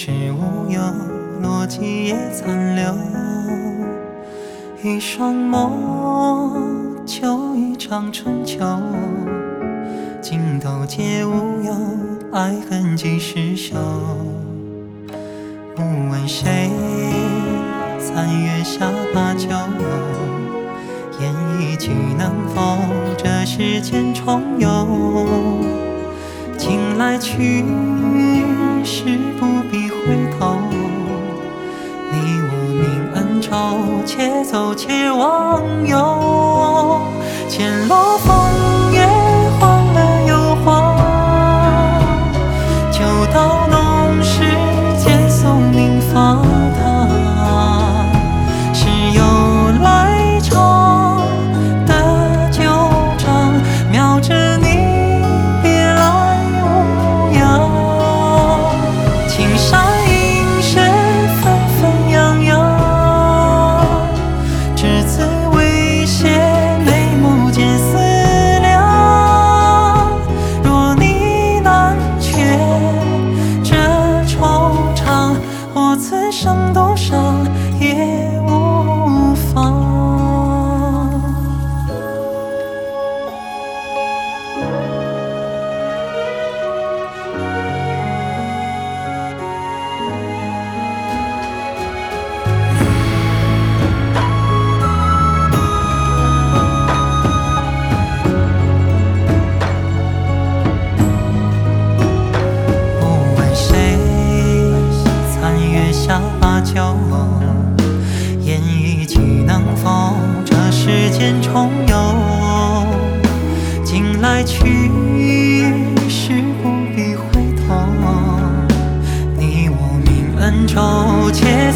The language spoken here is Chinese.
世无忧，落寂也残留。一双梦，就一场春秋。尽头皆无忧，爱恨几时休？不问谁，残月下把酒。言一句能否这世间重游？情来去时不必回头，你我明恩仇，且走且忘忧。千落枫叶，黄了又黄，酒到浓时节送明发堂。是由来长的旧账，描着你别来无恙。青山映雪，纷纷扬扬，只字未写，眉目间思量。若你难却这惆怅，我此生多伤也无妨。不问谁，残月下把酒。言一句能否这世间重游？近来去时不必回头，你我明恩仇，且